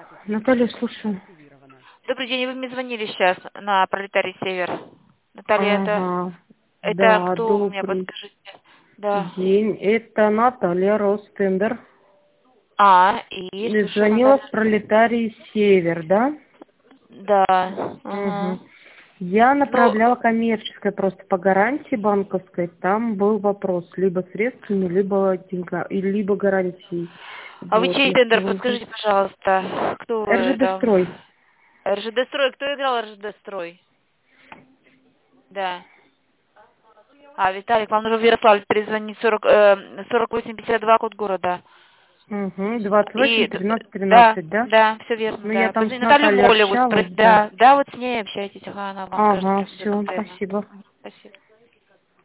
Наталья, слушаю. Добрый день, вы мне звонили сейчас на Пролетарий Север. Наталья, Ага. это Да, кто, вы мне добрый подскажите? Да. день. Это Наталья Ростендер. И слушаю, Звонила Наталья. в Пролетарий Север, да? Да. Угу. Ага. Я Ну, направляла коммерческое просто по гарантии банковской. Там был вопрос либо средствами, либо деньга, либо гарантией. а вы Вот, чей на тендер, сегодня. подскажите, пожалуйста, кто вы РЖД там? строй. РЖД Строй, кто играл РЖД Строй? Да. Виталик, вам нужно в Ярославль перезвонить 4852, код города. Угу. 28, И 13, да, 13, да? да, все верно, Ну, я да. там с Позвони Наталью Натальей Волеву общалась, спросить. да. Да, да, вот с ней общайтесь, ага, она вам скажет Ага, про все все, конкретно. спасибо. Спасибо.